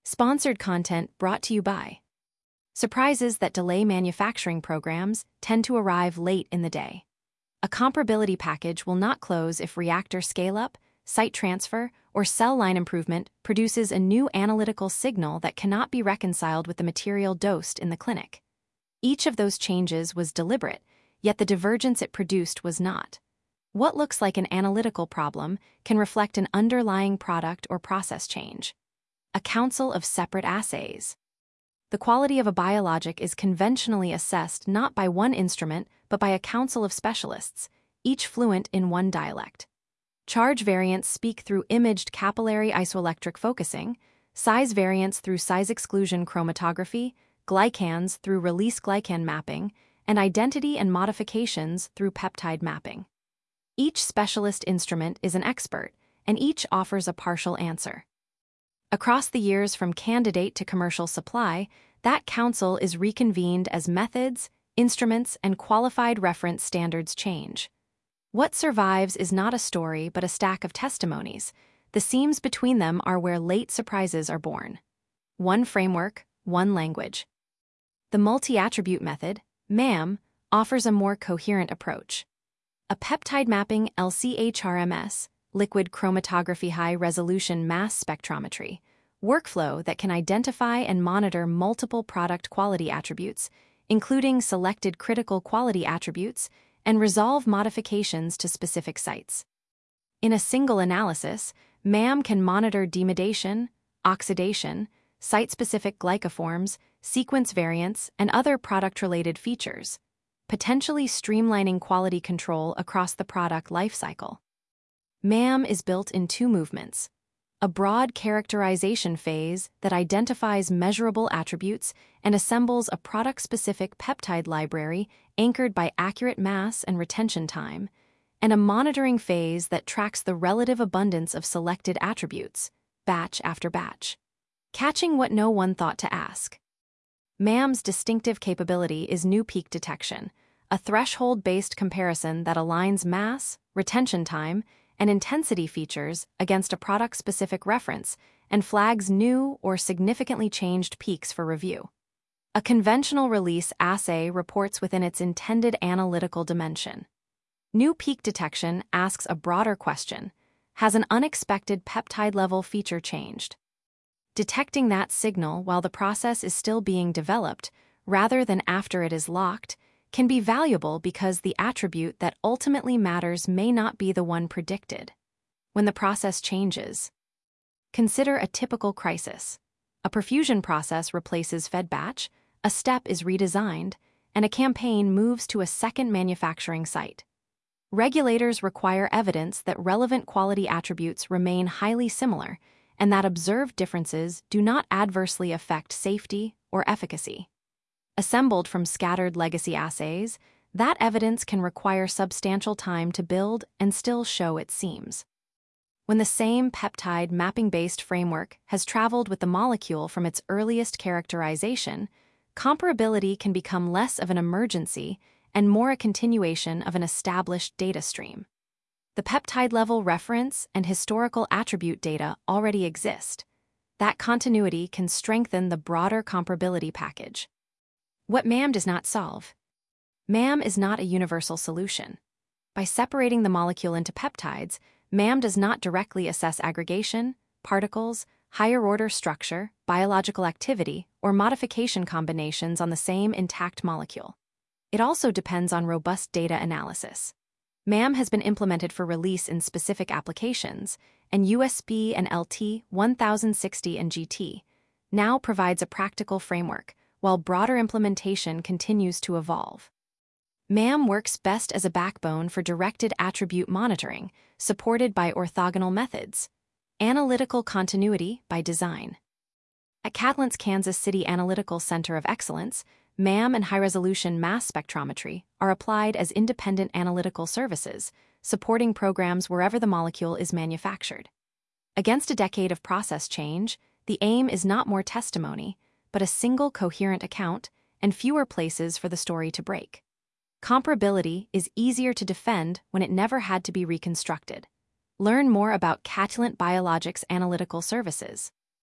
Sponsored content brought to you by. Surprises that delay manufacturing programs tend to arrive late in the day. A comparability package will not close if reactor scale-up, site transfer, or cell line improvement produces a new analytical signal that cannot be reconciled with the material dosed in the clinic. Each of those changes was deliberate, yet the divergence it produced was not. What looks like an analytical problem can reflect an underlying product or process change. A council of separate assays. The quality of a biologic is conventionally assessed not by one instrument but by a council of specialists, each fluent in one dialect. Charge variants speak through imaged capillary isoelectric focusing, size variants through size exclusion chromatography, glycans through release glycan mapping, and identity and modifications through peptide mapping. Each specialist instrument is an expert, and each offers a partial answer. Across the years from candidate to commercial supply, that council is reconvened as methods, instruments, and qualified reference standards change. What survives is not a story but a stack of testimonies. The seams between them are where late surprises are born. One framework, one language. The multi-attribute method, MAM, offers a more coherent approach. A peptide mapping LCHRMS, liquid chromatography high-resolution mass spectrometry, workflow that can identify and monitor multiple product quality attributes, including selected critical quality attributes, and resolve modifications to specific sites. In a single analysis, MAM can monitor demidation, oxidation, site-specific glycoforms, sequence variants, and other product-related features, potentially streamlining quality control across the product lifecycle. MAM is built in two movements: a broad characterization phase that identifies measurable attributes and assembles a product-specific peptide library anchored by accurate mass and retention time, and a monitoring phase that tracks the relative abundance of selected attributes, batch after batch, catching what no one thought to ask. MAM's distinctive capability is new peak detection, a threshold-based comparison that aligns mass, retention time, and intensity features against a product-specific reference and flags new or significantly changed peaks for review. A conventional release assay reports within its intended analytical dimension. New peak detection asks a broader question: has an unexpected peptide-level feature changed? Detecting that signal while the process is still being developed, rather than after it is locked, can be valuable because the attribute that ultimately matters may not be the one predicted. When the process changes, consider a typical crisis. A perfusion process replaces fed batch, a step is redesigned, and a campaign moves to a second manufacturing site. Regulators require evidence that relevant quality attributes remain highly similar and that observed differences do not adversely affect safety or efficacy. Assembled from scattered legacy assays, that evidence can require substantial time to build and still show its seams. When the same peptide mapping-based framework has traveled with the molecule from its earliest characterization, comparability can become less of an emergency and more a continuation of an established data stream. The peptide-level reference and historical attribute data already exist. That continuity can strengthen the broader comparability package. What MAM does not solve. MAM is not a universal solution. By separating the molecule into peptides, MAM does not directly assess aggregation, particles, higher-order structure, biological activity, or modification combinations on the same intact molecule. It also depends on robust data analysis. MAM has been implemented for release in specific applications, and USB and LT 1060 and GT now provides a practical framework, while broader implementation continues to evolve. MAM works best as a backbone for directed attribute monitoring, supported by orthogonal methods. Analytical continuity by design. At Catalent's Kansas City Analytical Center of Excellence, MAM and high-resolution mass spectrometry are applied as independent analytical services, supporting programs wherever the molecule is manufactured. Against a decade of process change, the aim is not more testimony, but a single coherent account and fewer places for the story to break. Comparability is easier to defend when it never had to be reconstructed. Learn more about Catalent Biologics Analytical Services.